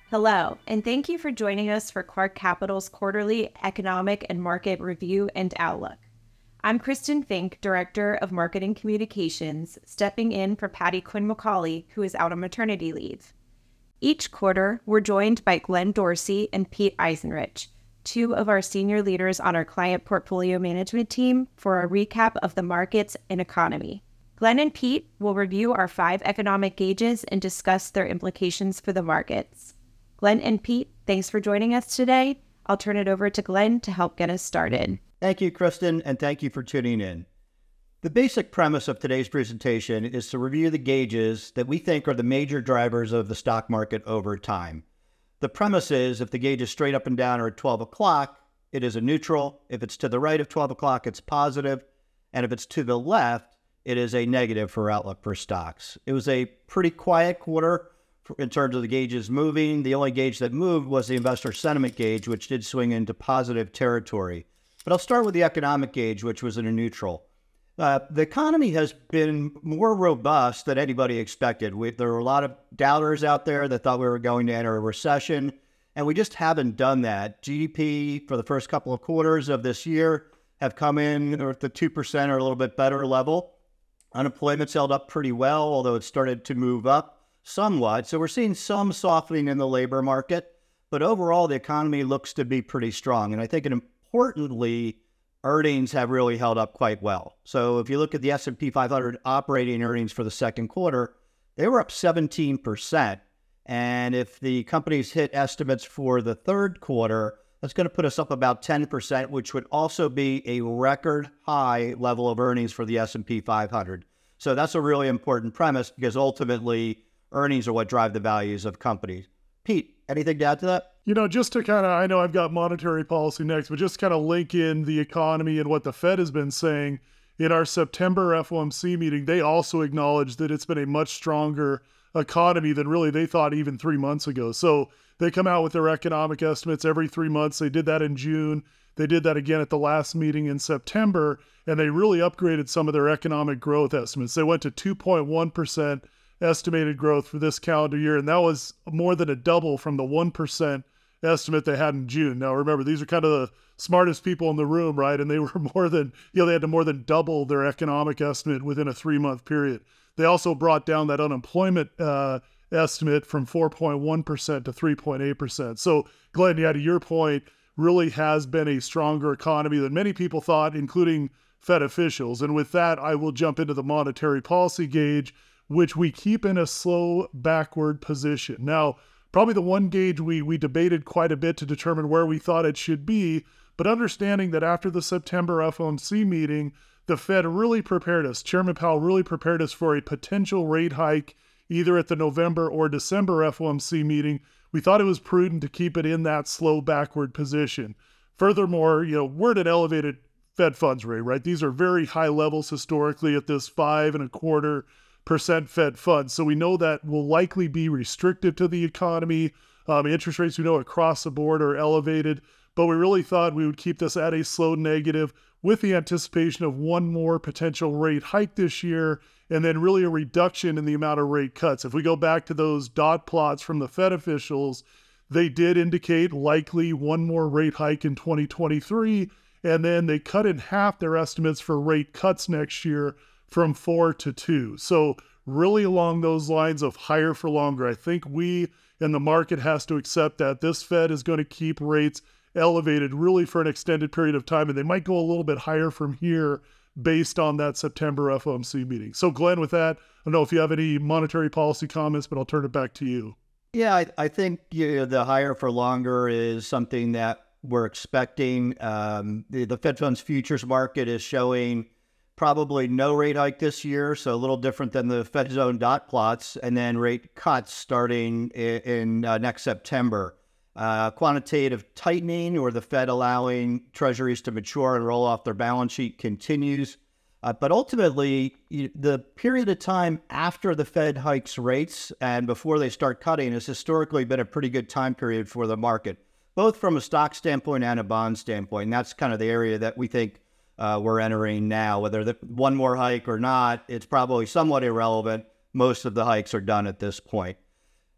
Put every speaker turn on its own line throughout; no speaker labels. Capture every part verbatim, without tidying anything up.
Hello, and thank you for joining us for Clark Capital's quarterly economic and market review and outlook. I'm Kristen Fink, Director of Marketing Communications, stepping in for Patty Quinn McCauley, who is out on maternity leave. Each quarter, we're joined by Glenn Dorsey and Pete Eisenrich, two of our senior leaders on our client portfolio management team, for a recap of the markets and economy. Glenn and Pete will review our five economic gauges and discuss their implications for the markets. Glenn and Pete, thanks for joining us today. I'll turn it over to Glenn to help get us started.
Thank you, Kristen, and thank you for tuning in. The basic premise of today's presentation is to review the gauges that we think are the major drivers of the stock market over time. The premise is if the gauge is straight up and down or at twelve o'clock, it is a neutral. If it's to the right of twelve o'clock, it's positive. And if it's to the left, it is a negative for outlook for stocks. It was a pretty quiet quarter in terms of the gauges moving. The only gauge that moved was the investor sentiment gauge, which did swing into positive territory. But I'll start with the economic gauge, which was in a neutral. Uh, the economy has been more robust than anybody expected. We, there were a lot of doubters out there that thought we were going to enter a recession, and we just haven't done that. G D P for the first couple of quarters of this year have come in at the two percent or a little bit better level. Unemployment's held up pretty well, although it started to move up somewhat. So we're seeing some softening in the labor market, but overall the economy looks to be pretty strong. And I think importantly, earnings have really held up quite well. So if you look at the S and P five hundred operating earnings for the second quarter, they were up seventeen percent. And if the companies hit estimates for the third quarter, that's going to put us up about ten percent, which would also be a record high level of earnings for the S and P five hundred. So that's a really important premise because ultimately earnings are what drive the values of companies. Pete, anything to add to that?
You know, just to kind of, I know I've got monetary policy next, but just kind of link in the economy and what the Fed has been saying. In our September F O M C meeting, they also acknowledged that it's been a much stronger economy than really they thought even three months ago. So they come out with their economic estimates every three months. They did that in June. They did that again at the last meeting in September, and they really upgraded some of their economic growth estimates. They went to two point one percent estimated growth for this calendar year, and that was more than a double from the one percent estimate they had in June. Now, remember, these are kind of the smartest people in the room, right? And they were more than, you know, they had to more than double their economic estimate within a three-month period. They also brought down that unemployment uh, estimate from four point one percent to three point eight percent. So, Glenn, yeah, to your point, really has been a stronger economy than many people thought, including Fed officials. And with that, I will jump into the monetary policy gauge, which we keep in a slow backward position. Now, probably the one gauge we we debated quite a bit to determine where we thought it should be, but understanding that after the September F O M C meeting, the Fed really prepared us, Chairman Powell really prepared us for a potential rate hike either at the November or December F O M C meeting. We thought it was prudent to keep it in that slow backward position. Furthermore, you know, we're at an elevated Fed funds rate, right? These are very high levels historically at this five and a quarter percent Fed funds. So we know that will likely be restrictive to the economy. Um, interest rates, we know across the board are elevated, but we really thought we would keep this at a slow negative with the anticipation of one more potential rate hike this year, and then really a reduction in the amount of rate cuts. If we go back to those dot plots from the Fed officials, they did indicate likely one more rate hike in twenty twenty-three, and then they cut in half their estimates for rate cuts next year from four to two. So really along those lines of higher for longer. I think we and the market has to accept that this Fed is going to keep rates elevated really for an extended period of time, and they might go a little bit higher from here based on that September F O M C meeting. So Glenn, with that, I don't know if you have any monetary policy comments, but I'll turn it back to you.
Yeah, I, I think you know, the higher for longer is something that we're expecting. Um, the, the Fed funds futures market is showing probably no rate hike this year, so a little different than the Fed's own dot plots, and then rate cuts starting in, in uh, next September. Uh, quantitative tightening, or the Fed allowing treasuries to mature and roll off their balance sheet, continues. Uh, but ultimately, you, the period of time after the Fed hikes rates and before they start cutting has historically been a pretty good time period for the market, both from a stock standpoint and a bond standpoint. And that's kind of the area that we think Uh, we're entering now. Whether the, one more hike or not, it's probably somewhat irrelevant. Most of the hikes are done at this point.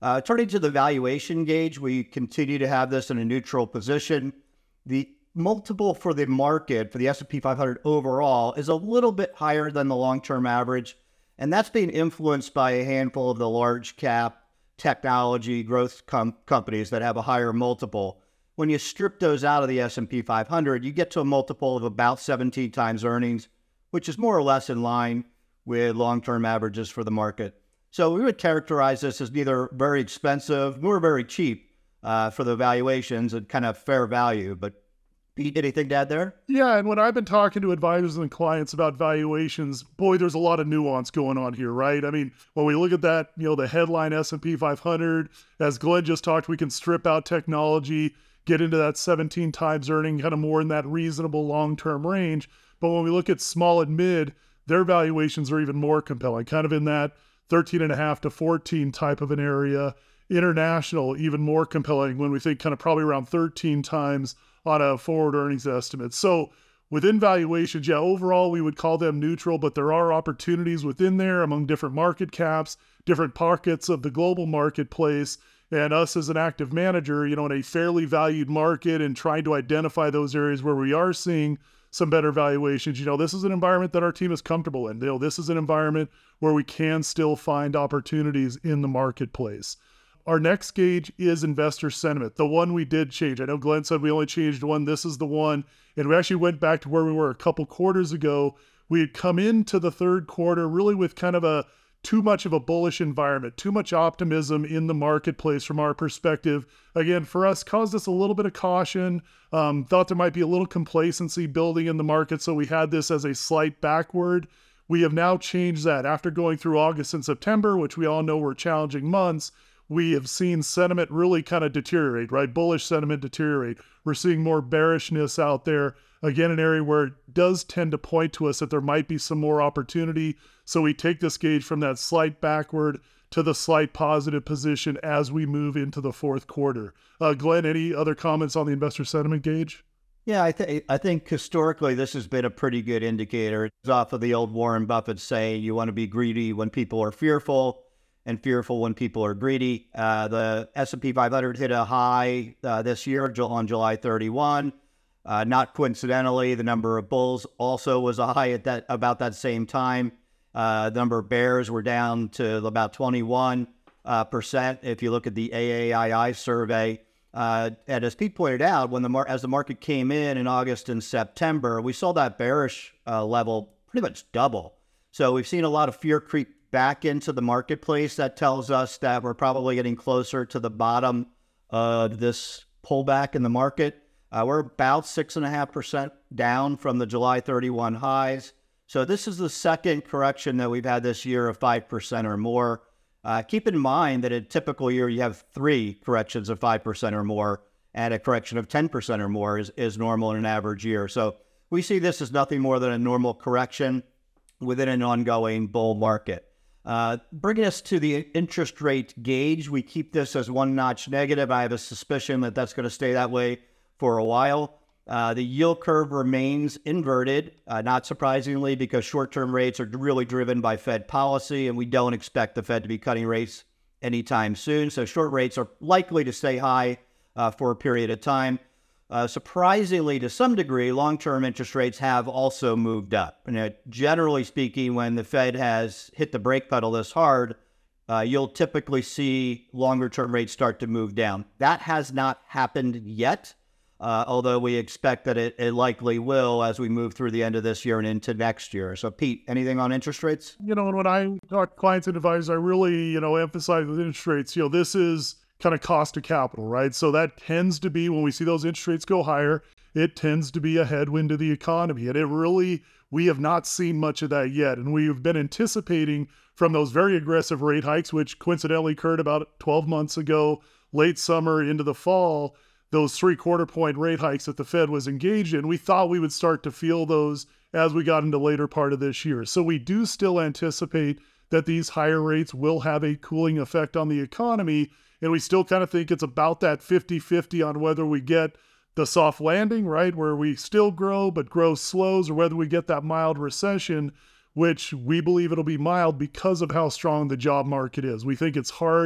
Uh, turning to the valuation gauge, we continue to have this in a neutral position. The multiple for the market, for the S and P five hundred overall, is a little bit higher than the long-term average, and that's being influenced by a handful of the large cap technology growth com- companies that have a higher multiple. When you strip those out of the S and P five hundred, you get to a multiple of about seventeen times earnings, which is more or less in line with long-term averages for the market. So we would characterize this as neither very expensive nor very cheap uh, for the valuations and kind of fair value. But Pete, anything to add there?
Yeah, and when I've been talking to advisors and clients about valuations, boy, there's a lot of nuance going on here, right? I mean, when we look at that, you know, the headline S and P five hundred, as Glenn just talked, we can strip out technology, get into that seventeen times earning, kind of more in that reasonable long-term range. But when we look at small and mid, their valuations are even more compelling, kind of in that thirteen and a half to fourteen type of an area. International, even more compelling when we think kind of probably around thirteen times on a forward earnings estimate. So within valuations, yeah, overall we would call them neutral, but there are opportunities within there among different market caps, different pockets of the global marketplace, and us as an active manager, you know, in a fairly valued market and trying to identify those areas where we are seeing some better valuations. You know, this is an environment that our team is comfortable in. You know, this is an environment where we can still find opportunities in the marketplace. Our next gauge is investor sentiment, the one we did change. I know Glenn said we only changed one. This is the one. And we actually went back to where we were a couple quarters ago. We had come into the third quarter really with kind of a too much of a bullish environment, too much optimism in the marketplace from our perspective. Again, for us, caused us a little bit of caution, um, thought there might be a little complacency building in the market, so we had this as a slight backward. We have now changed that. After going through August and September, which we all know were challenging months, we have seen sentiment really kind of deteriorate, right? Bullish sentiment deteriorate. We're seeing more bearishness out there. Again, an area where it does tend to point to us that there might be some more opportunity. So we take this gauge from that slight backward to the slight positive position as we move into the fourth quarter. Uh, Glenn, any other comments on the investor sentiment gauge?
Yeah, I, th- I think historically this has been a pretty good indicator. It's off of the old Warren Buffett saying you want to be greedy when people are fearful and fearful when people are greedy. Uh, the S and P five hundred hit a high uh, this year on July thirty-first. Uh, not coincidentally, the number of bulls also was a high at that about that same time. Uh, the number of bears were down to about twenty-one uh, percent. If you look at the A A I I survey, uh, and as Pete pointed out, when the mar- as the market came in in August and September, we saw that bearish uh, level pretty much double. So we've seen a lot of fear creep back into the marketplace. That tells us that we're probably getting closer to the bottom of this pullback in the market. Uh, we're about six and a half percent down from the July thirty-first highs. So this is the second correction that we've had this year of five percent or more. Uh, keep in mind that in a typical year, you have three corrections of five percent or more, and a correction of ten percent or more is, is normal in an average year. So we see this as nothing more than a normal correction within an ongoing bull market. Uh, bringing us to the interest rate gauge, we keep this as one notch negative. I have a suspicion that that's going to stay that way for a while. Uh, the yield curve remains inverted, uh, not surprisingly, because short-term rates are really driven by Fed policy, and we don't expect the Fed to be cutting rates anytime soon. So short rates are likely to stay high uh, for a period of time. Uh, surprisingly, to some degree, long-term interest rates have also moved up. And, uh, generally speaking, when the Fed has hit the brake pedal this hard, uh, you'll typically see longer-term rates start to move down. That has not happened yet. Uh, although we expect that it, it likely will as we move through the end of this year and into next year. So, Pete, anything on interest rates?
You know, and when I talk to clients and advisors, I really, you know, emphasize with interest rates, you know, this is kind of cost of capital, right? So that tends to be, when we see those interest rates go higher, it tends to be a headwind to the economy. And it really, we have not seen much of that yet. And we've been anticipating from those very aggressive rate hikes, which coincidentally occurred about twelve months ago, late summer into the fall, those three quarter point rate hikes that the Fed was engaged in, we thought we would start to feel those as we got into later part of this year. So we do still anticipate that these higher rates will have a cooling effect on the economy. And we still kind of think it's about that fifty-fifty on whether we get the soft landing, right, where we still grow, but growth slows, or whether we get that mild recession, which we believe it'll be mild because of how strong the job market is. We think it's hard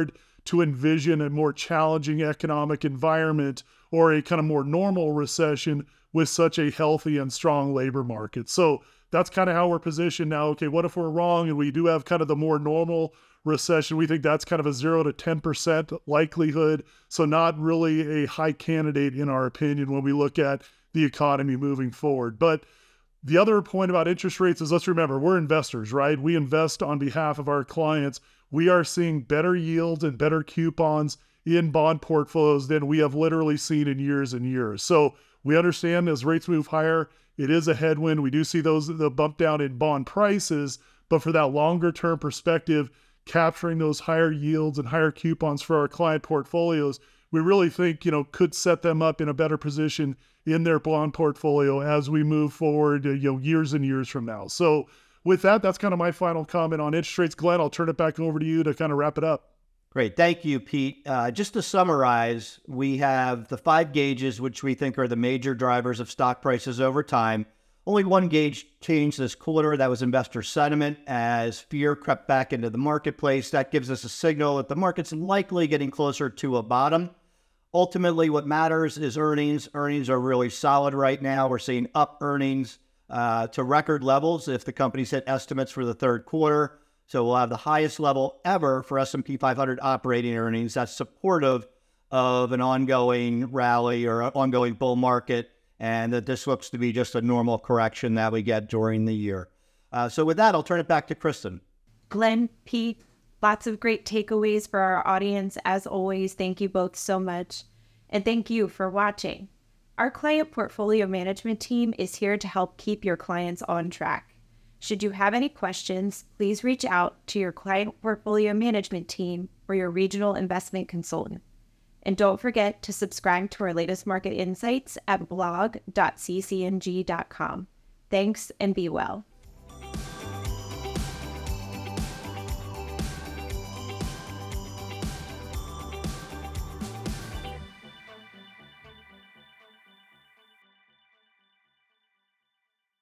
to envision a more challenging economic environment or a kind of more normal recession with such a healthy and strong labor market. So that's kind of how we're positioned now. Okay, what if we're wrong and we do have kind of the more normal recession? We think that's kind of a zero to ten percent likelihood. So not really a high candidate in our opinion when we look at the economy moving forward. But the other point about interest rates is, let's remember, we're investors, right? We invest on behalf of our clients. We are seeing better yields and better coupons in bond portfolios than we have literally seen in years and years. So we understand as rates move higher, it is a headwind. We do see those the bump down in bond prices, but for that longer term perspective, capturing those higher yields and higher coupons for our client portfolios, we really think, you know, could set them up in a better position in their bond portfolio as we move forward, uh, you know, years and years from now. So with that, that's kind of my final comment on interest rates. Glenn, I'll turn it back over to you to kind of wrap it up.
Great. Thank you, Pete. Uh, just to summarize, we have the five gauges, which we think are the major drivers of stock prices over time. Only one gauge changed this quarter. That was investor sentiment as fear crept back into the marketplace. That gives us a signal that the market's likely getting closer to a bottom. Ultimately, what matters is earnings. Earnings are really solid right now. We're seeing up earnings uh, to record levels if the companies hit estimates for the third quarter. So we'll have the highest level ever for S and P five hundred operating earnings. That's supportive of an ongoing rally or an ongoing bull market, and that this looks to be just a normal correction that we get during the year. Uh, so with that, I'll turn it back to Kristen.
Glenn, Pete, lots of great takeaways for our audience. As always, thank you both so much. And thank you for watching. Our client portfolio management team is here to help keep your clients on track. Should you have any questions, please reach out to your client portfolio management team or your regional investment consultant. And don't forget to subscribe to our latest market insights at blog dot c c n g dot com. Thanks and be well.